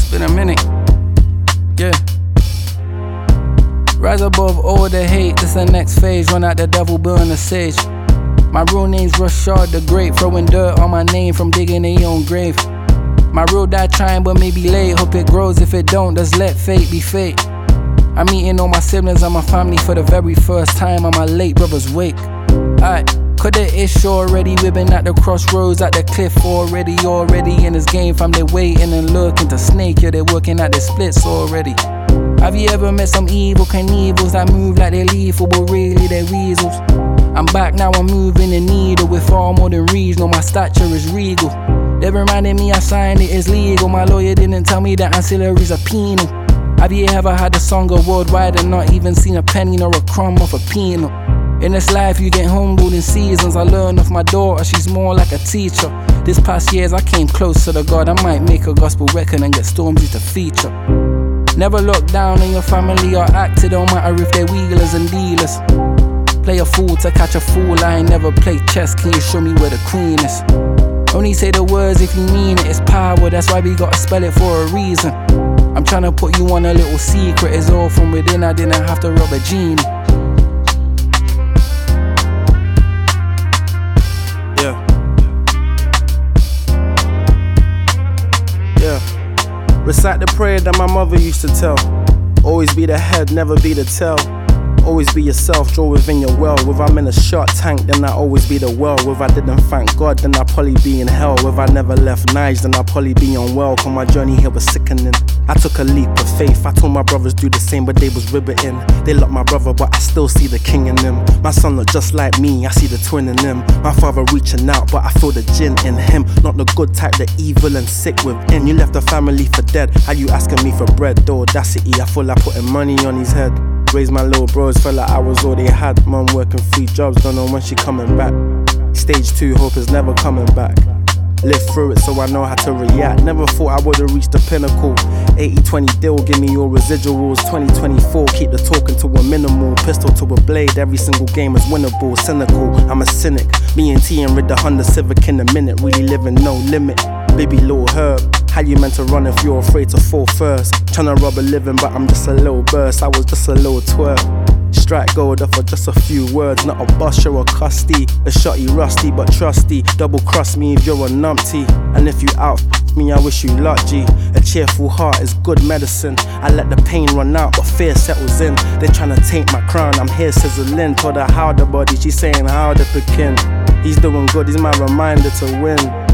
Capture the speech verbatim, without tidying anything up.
It's been a minute. Yeah. Rise above all the hate, this the next phase. Run out the devil, burn the sage. My real name's Rashard the Great, throwing dirt on my name from digging their own grave. My real dad trying but maybe late, hope it grows, if it don't, just let fate be fate. I'm meeting all my siblings and my family for the very first time on my late brother's wake. Aight, cut the ish already, we've been at the crossroads, at the cliff already, already in this game fam, they waiting and looking to snake, yeah, they working at the splits already. Have you ever met some evil Knievils that move like they're lethal but really they're weasels? I'm back now, I'm moving the needle with far more than regional, my stature is regal. They reminded me I signed it, it's legal, my lawyer didn't tell me that ancillaries are penal. Have you ever had a song go worldwide and not even seen a penny nor a crumb of a peanut? In this life you get humbled in seasons, I learned off my daughter, she's more like a teacher. This past years I came close to the God, I might make a gospel record and get Stormzy to feature. Never look down on your family or act, it don't matter if they're wheelers and dealers. Play a fool to catch a fool, I ain't never played chess, can you show me where the queen is? Only say the words if you mean it, it's power, that's why we gotta spell it for a reason. I'm tryna put you on a little secret, it's all from within, I didn't have to rob a genie. Yeah. Yeah. Recite the prayer that my mother used to tell. Always be the head, never be the tail. Always be yourself, draw within your well. If I'm in a shark tank, then I always be the well. If I didn't thank God, then I'd probably be in hell. If I never left Nige, then I'd probably be unwell. Cause my journey here was sickening. I took a leap of faith, I told my brothers do the same, but they was ribbiting. They locked my brother, but I still see the king in them. My son look just like me, I see the twin in them. My father reaching out, but I feel the jinn in him. Not the good type, the evil and sick within. You left the family for dead, how you asking me for bread? The audacity, I feel like putting money on his head. Raised my little bros, felt like I was all they had. Mum working three jobs, don't know when she coming back. Stage two, hope is never coming back. Live through it so I know how to react. Never thought I would've reached the pinnacle. eighty twenty deal, give me your residuals. Twenty twenty-four, keep the talking to a minimal. Pistol to a blade, every single game is winnable. Cynical, I'm a cynic. Me and T and rid the Honda Civic in a minute. Really living no limit. Baby little herb, how you meant to run if you're afraid to fall first? Tryna rob a living but I'm just a little burst. I was just a little twerp. Strike gold off for just a few words. Not a bust, you're a custy. A shotty rusty but trusty. Double cross me if you're a numpty. And if you out me, I wish you luck, G. A cheerful heart is good medicine. I let the pain run out but fear settles in. They tryna taint my crown, I'm here sizzling. Told her how the body, she's saying how the pickin'. He's doing good, he's my reminder to win.